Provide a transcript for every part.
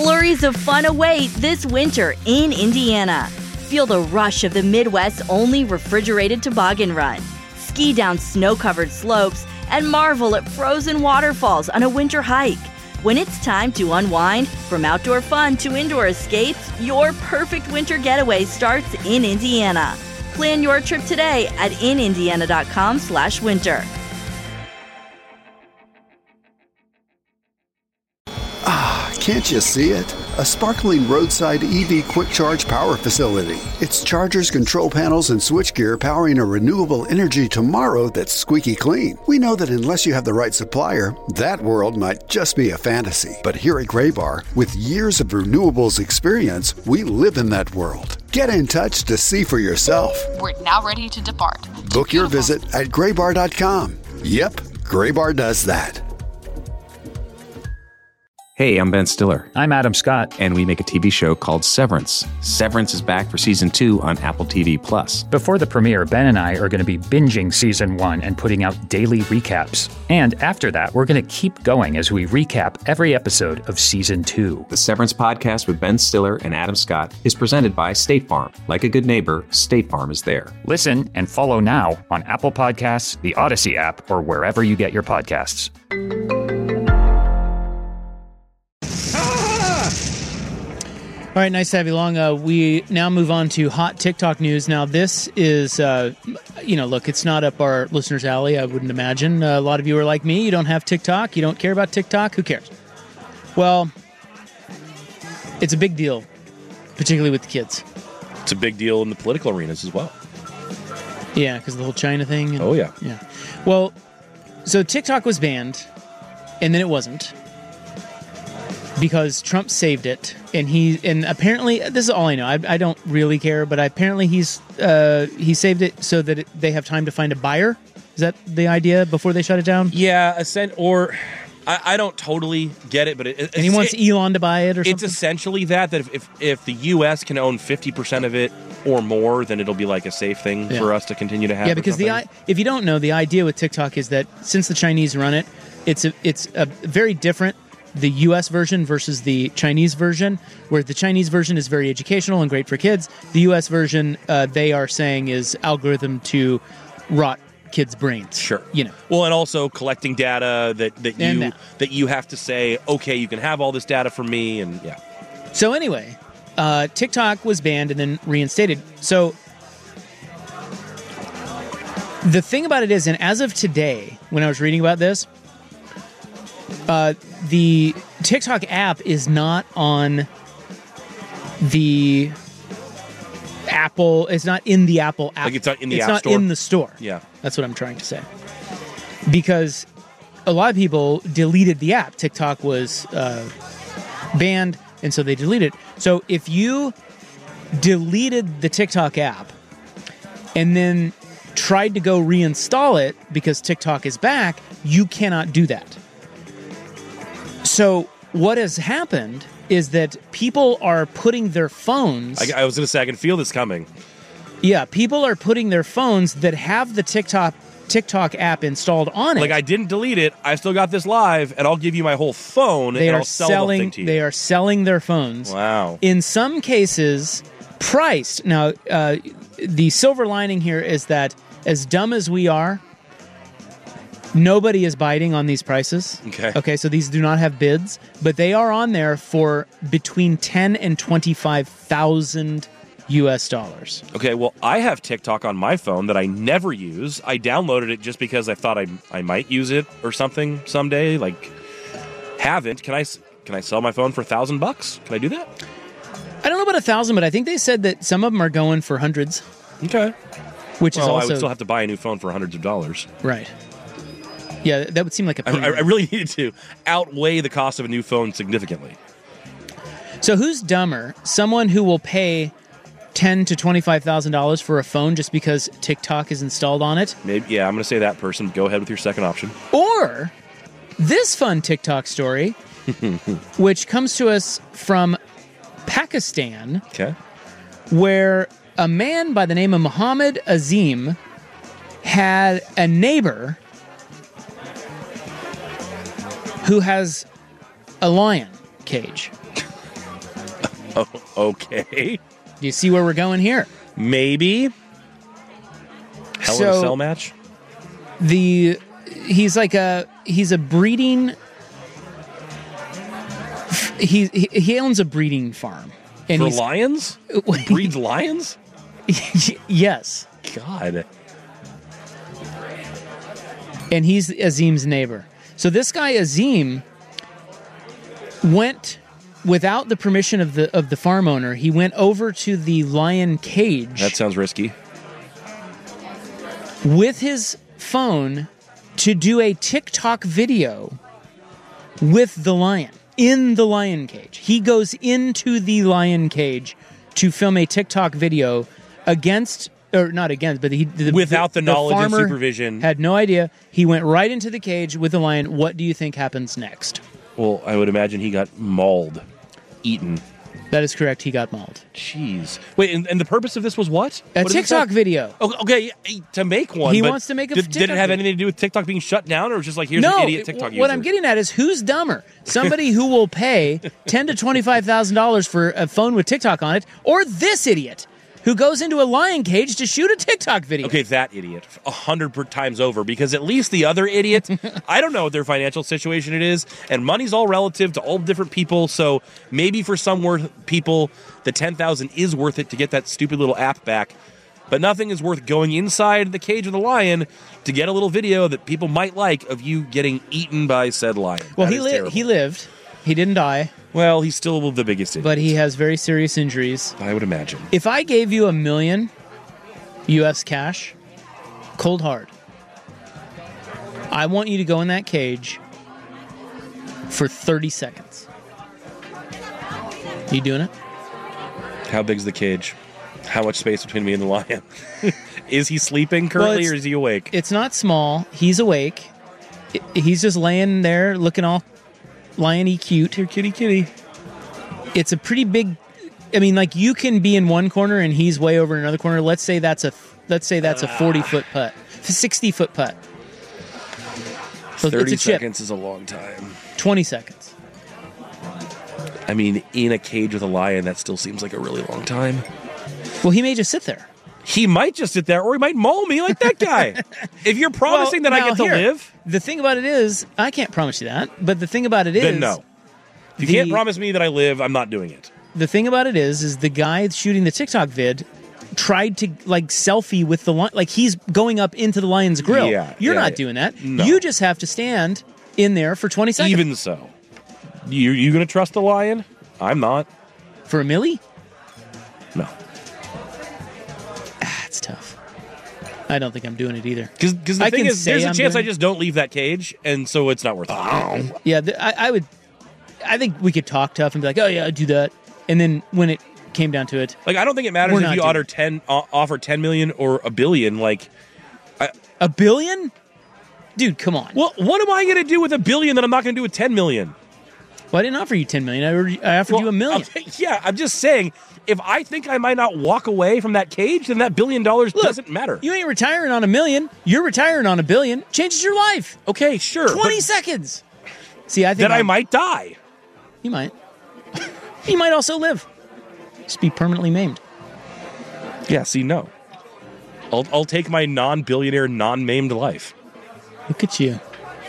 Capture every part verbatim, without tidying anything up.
Flurries of fun await this winter in Indiana. Feel the rush of the Midwest's only refrigerated toboggan run. Ski down snow-covered slopes and marvel at frozen waterfalls on a winter hike. When it's time to unwind, from outdoor fun to indoor escapes, your perfect winter getaway starts in Indiana. Plan your trip today at in indiana dot com slash winter. Ah, can't you see it? A sparkling roadside E V quick charge power facility. It's chargers, control panels, and switchgear powering a renewable energy tomorrow that's squeaky clean. We know that unless you have the right supplier, that world might just be a fantasy. But here at Graybar, with years of renewables experience, we live in that world. Get in touch to see for yourself. We're now ready to depart. Book your visit at graybar dot com. Yep, Graybar does that. Hey, I'm Ben Stiller. I'm Adam Scott. And we make a T V show called Severance. Severance is back for season two on Apple T V Plus. Before the premiere, Ben and I are going to be binging season one and putting out daily recaps. And after that, we're going to keep going as we recap every episode of season two. The Severance podcast with Ben Stiller and Adam Scott is presented by State Farm. Like a good neighbor, State Farm is there. Listen and follow now on Apple Podcasts, the Odyssey app, or wherever you get your podcasts. All right, nice to have you along. Uh, we now move on to hot TikTok news. Now, this is, uh, you know, look, it's not up our listeners' alley, I wouldn't imagine. Uh, a lot of you are like me. You don't have TikTok. You don't care about TikTok. Who cares? Well, it's a big deal, particularly with the kids. It's a big deal in the political arenas as well. Yeah, because of the whole China thing. And, oh, yeah. Yeah. Well, so TikTok was banned, and then it wasn't, because Trump saved it, and he and apparently this is all I know. I, I don't really care, but apparently he's uh, he saved it so that it, they have time to find a buyer. Is that the idea before they shut it down? Yeah, ascent or I, I don't totally get it, but it, and he wants it, Elon to buy it, or it's something. It's essentially that that if, if if the U S can own fifty percent of it or more, then it'll be like a safe thing yeah. for us to continue to have. Yeah, because the if you don't know, the idea with TikTok is that since the Chinese run it, it's a it's a very different. The U S version versus the Chinese version, where the Chinese version is very educational and great for kids. The U S version, uh, they are saying, is algorithm to rot kids' brains. Sure, you know. Well, and also collecting data that that you that. that you have to say, okay, you can have all this data from me, and yeah. So anyway, uh, TikTok was banned and then reinstated. So the thing about it is, and as of today, when I was reading about this. Uh, the TikTok app is not on the Apple. It's not in the Apple app. Like it's not in the it's App not Store? in the store. Yeah, that's what I'm trying to say. Because a lot of people deleted the app. TikTok was uh, banned, and so they deleted it. So if you deleted the TikTok app and then tried to go reinstall it because TikTok is back, you cannot do that. So what has happened is that people are putting their phones... I, I was going to say, I can feel this coming. Yeah, people are putting their phones that have the TikTok TikTok app installed on it. Like, I didn't delete it. I still got this live, and I'll give you my whole phone, they and are I'll sell selling, the thing to you. They are selling their phones. Wow. In some cases, priced. Now, uh, the silver lining here is that as dumb as we are... Nobody is biting on these prices. Okay. Okay, so these do not have bids, but they are on there for between ten and twenty-five thousand U S dollars. Okay, well, I have TikTok on my phone that I never use. I downloaded it just because I thought I I might use it or something someday. Like, haven't. Can I can I sell my phone for a thousand bucks? Can I do that? I don't know about a thousand, but I think they said that some of them are going for hundreds. Okay. Which well, is also I would still have to buy a new phone for hundreds of dollars. Right. Yeah, that would seem like a... I, I really needed to outweigh the cost of a new phone significantly. So who's dumber? Someone who will pay ten thousand dollars to twenty-five thousand dollars for a phone just because TikTok is installed on it? Maybe, yeah, I'm going to say that person. Go ahead with your second option. Or this fun TikTok story, which comes to us from Pakistan, okay, where a man by the name of Muhammad Azim had a neighbor who has a lion cage. Oh, okay. Do you see where we're going here? Maybe. Hell in a So- Cell match? The he's like a he's a breeding. He he, he owns a breeding farm, and For he's lions? Breeds lions? yes, God. and he's Azim's neighbor. So this guy Azim went without the permission of the of the farm owner. He went over to the lion cage That sounds risky. with his phone to do a TikTok video with the lion in the lion cage. He goes into the lion cage to film a TikTok video against, or not against, but he the, Without the knowledge and farmer supervision. Had no idea. He went right into the cage with the lion. What do you think happens next? Well, I would imagine he got mauled, eaten. That is correct. He got mauled. Jeez. Wait, and, and the purpose of this was what? A What does it TikTok say? video. Oh, okay, yeah, to make one. He but wants to make a did, did it TikTok have video. anything to do with TikTok being shut down, or just like here's no, an idiot TikTok what user? I'm getting at is who's dumber? Somebody who will pay ten to twenty five thousand dollars for a phone with TikTok on it, or this idiot who goes into a lion cage to shoot a TikTok video. Okay, that idiot, a hundred per times over. Because at least the other idiot, I don't know what their financial situation it is, and money's all relative to all different people. So maybe for some worth people, the ten thousand is worth it to get that stupid little app back. But nothing is worth going inside the cage of the lion to get a little video that people might like of you getting eaten by said lion. Well, That he is li- terrible. he lived. He didn't die, Well, he's still the biggest idiot. but he has very serious injuries. I would imagine. If I gave you a million U S cash, cold hard, I want you to go in that cage for thirty seconds. You doing it? How big's the cage? How much space between me and the lion? Is he sleeping Well, currently, it's- or is he awake? It's not small. He's awake. I- He's just laying there looking all lion-y cute. Here, kitty, kitty. It's a pretty big. I mean, like you can be in one corner and he's way over in another corner. Let's say that's a let's say that's a forty foot putt, sixty foot putt. So Thirty it's a chip. seconds is a long time. Twenty seconds. I mean, in a cage with a lion, that still seems like a really long time. Well, he may just sit there. He might just sit there, or he might maul me like that guy. If you're promising Well, that I now get to here, live, The thing about it is, I can't promise you that. But the thing about it is, then no. If you the- can't promise me that I live, I'm not doing it. the thing about it is, is the guy shooting the TikTok vid tried to like selfie with the lion, like he's going up into the lion's grill. Yeah, You're yeah, not yeah. doing that. No. You just have to stand in there for twenty seconds. Even so, you you gonna trust the lion? I'm not. for a milli? No, Ah, it's tough. I don't think I'm doing it either. because the I thing can is, say there's a I'm chance doing I just don't leave that cage, and so it's not worth it. Yeah, th- I, I would. I think we could talk tough and be like, "Oh yeah, I'd do that," and then when it came down to it, Like, I don't think it matters We're if not you doing offer it. ten, o- offer ten million or a billion. Like, a billion, dude, come on. well, what am I going to do with a billion that I'm not going to do with ten million? Well, I didn't offer you ten million. I, already, I offered you a million. Okay, yeah, I'm just saying, if I think I might not walk away from that cage, then that billion dollars Look, doesn't matter. You ain't retiring on a million. You're retiring on a billion. Changes your life. okay, sure. Twenty but seconds. See, I think then I I'm- might die. You might. You might also live. Just be permanently maimed. Yeah, see, no. I'll, I'll take my non-billionaire, non-maimed life. Look at you.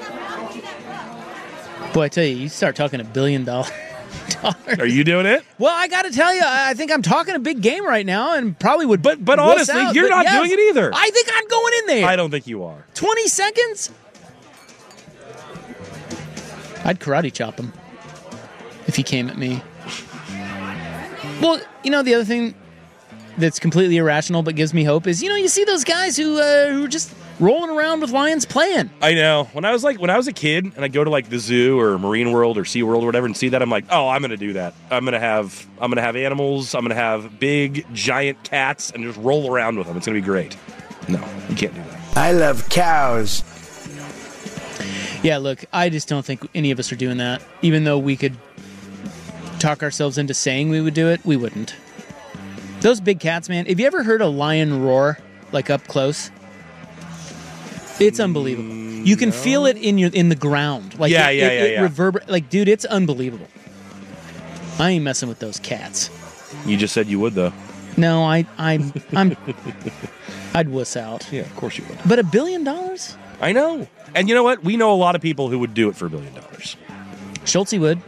Boy, I tell you, you start talking a billion dollars. Are you doing it? Well, I got to tell you, I I think I'm talking a big game right now, and probably would. But- but wuss honestly, out, you're but not yes, doing it either. I think I'm going in there. I don't think you are. Twenty seconds. I'd karate chop him if he came at me. Well, you know the other thing that's completely irrational but gives me hope is, you know, you see those guys who uh, who are just rolling around with lions playing. I know. When I was like, when I was a kid, and I go to like the zoo or Marine World or Sea World or whatever, and see that, I'm like, oh, I'm gonna do that. I'm gonna have, I'm gonna have animals. I'm gonna have big, giant cats, and just roll around with them. It's gonna be great. No, you can't do that. I love cows. Yeah, look, I just don't think any of us are doing that. Even though we could talk ourselves into saying we would do it, we wouldn't. Those big cats, man. Have you ever heard a lion roar, like up close? It's unbelievable. You can feel it in your in the ground. Like Yeah, it, yeah, it, yeah, it yeah. reverber- like, dude, it's unbelievable. I ain't messing with those cats. You just said you would, though. No, I, I, I'm, I'd wuss out. Yeah, of course you would. But a billion dollars? I know. And you know what? We know a lot of people who would do it for a billion dollars. Schulte would.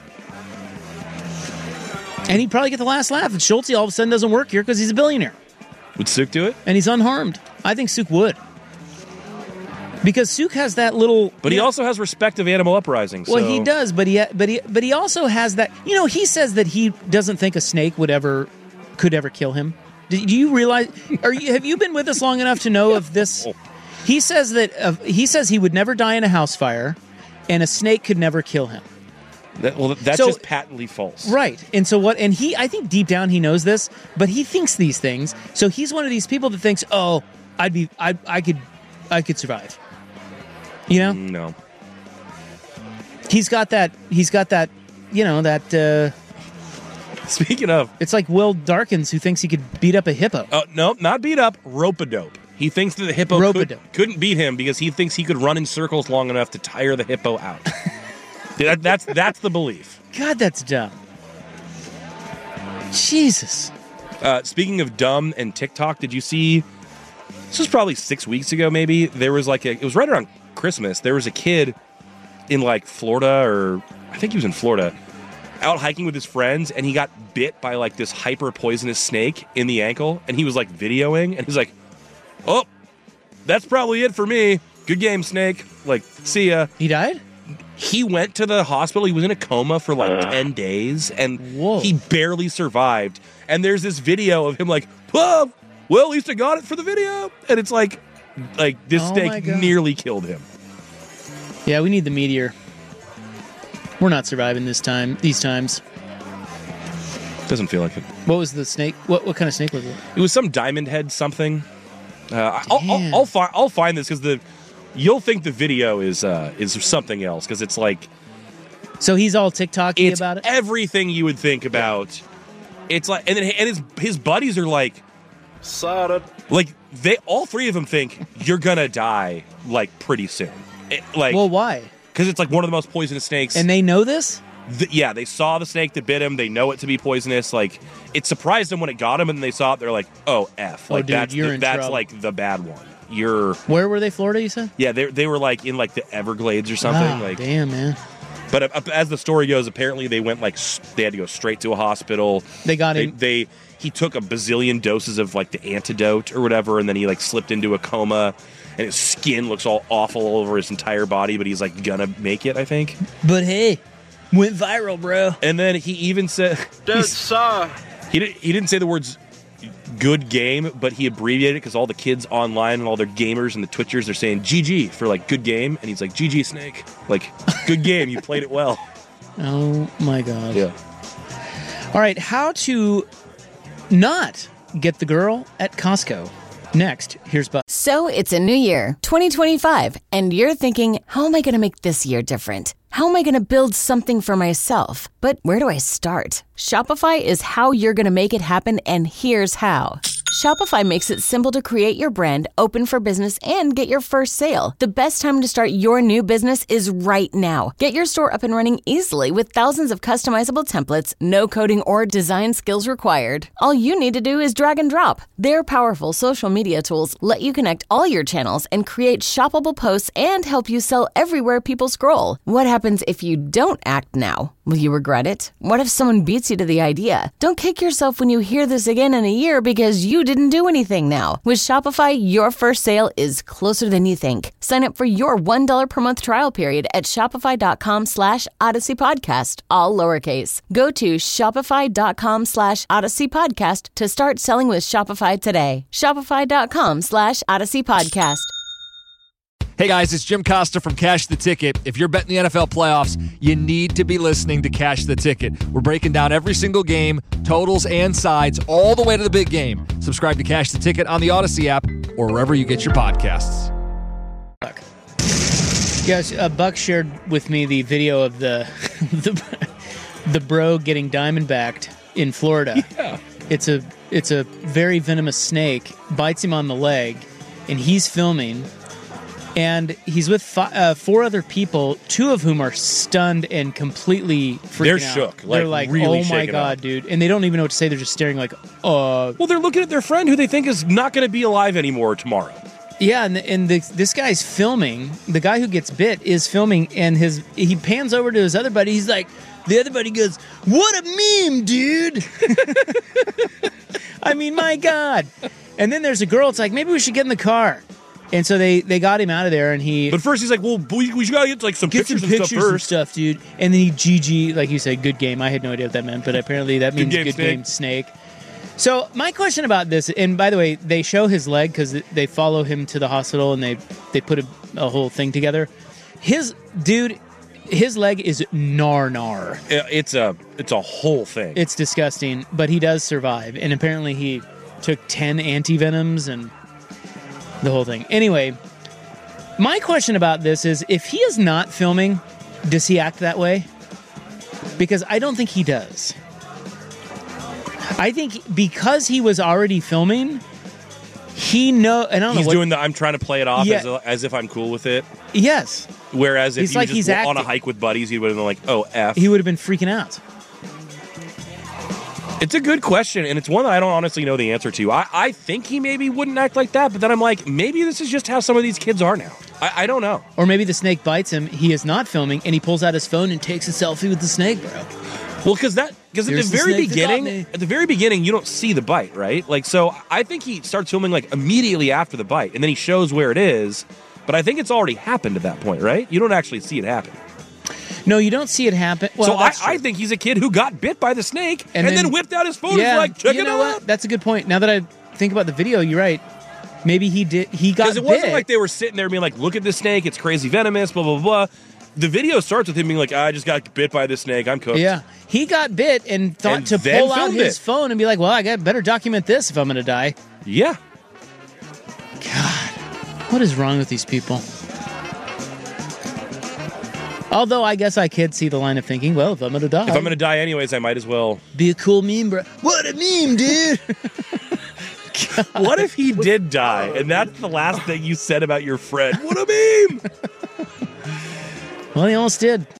And he'd probably get the last laugh if Schulte all of a sudden doesn't work here because he's a billionaire. Would Suk do it? And he's unharmed. I think Suk would. Because Suk has that little... But he know, also has respect of Animal Uprising. So. Well, he does, but he, but he but he also has that... You know, he says that he doesn't think a snake would ever... could ever kill him. Do, do you realize... Are you, have you been with us long enough to know of this? He says that uh, he says he would never die in a house fire, and a snake could never kill him. That, well, that's so, just patently false. Right. And so what... And he... I think deep down he knows this, but he thinks these things. So he's one of these people that thinks, oh, I'd be... I I could... I could survive. You know? No. He's got that, he's got that, you know, that, uh... Speaking of... It's like Will Darkins who thinks he could beat up a hippo. Oh, uh, no, not beat up, rope-a-dope. He thinks that the hippo could, couldn't beat him because he thinks he could run in circles long enough to tire the hippo out. that, that's, that's the belief. God, that's dumb. Jesus. Uh, speaking of dumb and TikTok, did you see... This was probably six weeks ago, maybe. There was like a... It was right around Christmas. There was a kid in like Florida, or I think he was in Florida, out hiking with his friends, and he got bit by like this hyper poisonous snake in the ankle, and he was like videoing, and he's like, oh, that's probably it for me. Good game, snake. Like, see ya. He died? He went to the hospital. He was in a coma for like uh. ten days, and Whoa. he barely survived. And there's this video of him like, oh, well, at least I got it for the video. And it's like, like this oh snake nearly killed him. Yeah, we need the meteor. We're not surviving this time. These times. Doesn't feel like it. What was the snake? What what kind of snake was it? It was some diamond head something. Uh, I'll, I'll, I'll find I'll find this because the you'll think the video is uh, is something else because it's like. So he's all TikTok-y it's about it. Everything you would think about. It's like, and then and his his buddies are like, Sada. Like they all three of them think you're gonna die like pretty soon. It, like, well, why? Because it's like one of the most poisonous snakes. And they know this? The, yeah, they saw the snake that bit him. They know it to be poisonous. Like, it surprised them when it got him, and they saw it. They're like, "Oh, f!" Like oh, dude, that's you're the, in that's trouble. like the bad one. You're where were they? Florida, you said? Yeah, they they were like in like the Everglades or something. Oh, like, damn, man. But uh, as the story goes, apparently they went like they had to go straight to a hospital. They got they, him. They he took a bazillion doses of like the antidote or whatever, and then he like slipped into a coma. And his skin looks all awful all over his entire body, but he's like gonna make it, I think. But hey, went viral, bro. And then he even said, saw. he didn't he didn't say the words "good game," but he abbreviated it because all the kids online and all their gamers and the Twitchers are saying G G for like good game, and he's like G G Snake, like good game, you played it well. Oh my god. Yeah. All right, how to not get the girl at Costco. Next, here's Buck. So it's a new year, twenty twenty-five, and you're thinking, how am I going to make this year different? How am I going to build something for myself? But where do I start? Shopify is how you're going to make it happen, and here's how. Shopify makes it simple to create your brand, open for business, and get your first sale. The best time to start your new business is right now. Get your store up and running easily with thousands of customizable templates, no coding or design skills required. All you need to do is drag and drop. Their powerful social media tools let you connect all your channels and create shoppable posts and help you sell everywhere people scroll. What happens if you don't act now? Will you regret it? What if someone beats you to the idea? Don't kick yourself when you hear this again in a year because you didn't do anything now. With Shopify, your first sale is closer than you think. Sign up for your one dollar per month trial period at shopify.com slash Odyssey Podcast, all lowercase. Go to shopify.com slash Odyssey Podcast to start selling with Shopify today. Shopify.com slash Odyssey Podcast. Hey guys, it's Jim Costa from Cash the Ticket. If you're betting the N F L playoffs, you need to be listening to Cash the Ticket. We're breaking down every single game, totals and sides, all the way to the big game. Subscribe to Cash the Ticket on the Odyssey app or wherever you get your podcasts. Yes, uh, Buck shared with me the video of the the, the bro getting diamondbacked in Florida. Yeah. It's a it's a very venomous snake, bites him on the leg, and he's filming. And he's with fi- uh, four other people, two of whom are stunned and completely freaking They're out. shook, They're like, like, really oh my shaken God, up. dude. And they don't even know what to say. They're just staring like, uh. Well, they're looking at their friend who they think is not going to be alive anymore tomorrow. Yeah, and, and the, this guy's filming. The guy who gets bit is filming, and his he pans over to his other buddy. He's like, the other buddy goes, what a meme, dude. I mean, my God. And then there's a girl. It's like, maybe we should get in the car. And so they, they got him out of there, and he... But first he's like, well, we, we gotta get like some get pictures, some pictures and stuff and first. stuff, dude. And then he G G, like you said, good game. I had no idea what that meant, but apparently that means game, good Snake. game, Snake. So my question about this, and by the way, they show his leg because they follow him to the hospital, and they, they put a, a whole thing together. His, dude, his leg is gnar-gnar. It's a, it's a whole thing. It's disgusting, but he does survive. And apparently he took ten antivenoms and the whole thing. Anyway... My question about this is, if he is not filming, does he act that way? Because I don't think he does. I think because he was already filming, he know. And I don't he's know what, doing the, I'm trying to play it off Yeah. as, as if I'm cool with it. Yes. Whereas if He's he like was he's just on a acting. hike with buddies, he would have been like, oh, F. He would have been freaking out. It's a good question, and it's one that I don't honestly know the answer to. I, I think he maybe wouldn't act like that, but then I'm like, maybe this is just how some of these kids are now. I, I don't know. Or maybe the snake bites him, he is not filming, and he pulls out his phone and takes a selfie with the snake, bro. Well, because that because at the Here's the very snake that got beginning, me. at the very beginning, you don't see the bite, right? Like, so I think he starts filming like immediately after the bite, and then he shows where it is. But I think it's already happened at that point, right? You don't actually see it happen. No, you don't see it happen. Well, so I, that's true. I think he's a kid who got bit by the snake and, And then, then- whipped out his phone yeah, and was like, check you it know out. what? That's a good point. Now that I think about the video, you're right. Maybe he did. He got Because it bit. wasn't like they were sitting there being like, look at this snake, it's crazy venomous, blah, blah, blah. The video starts with him being like, I just got bit by this snake, I'm cooked. Yeah, he got bit and thought And to then pull out filmed his it. phone and be like, "Well, I got better document this if I'm going to die." Yeah. What is wrong with these people? Although I guess I could see the line of thinking, well, if I'm going to die, If I'm going to die anyways, I might as well. be a cool meme, bro. What a meme, dude! What if he did die and that's the last thing you said about your friend? What a meme! Well, he almost did.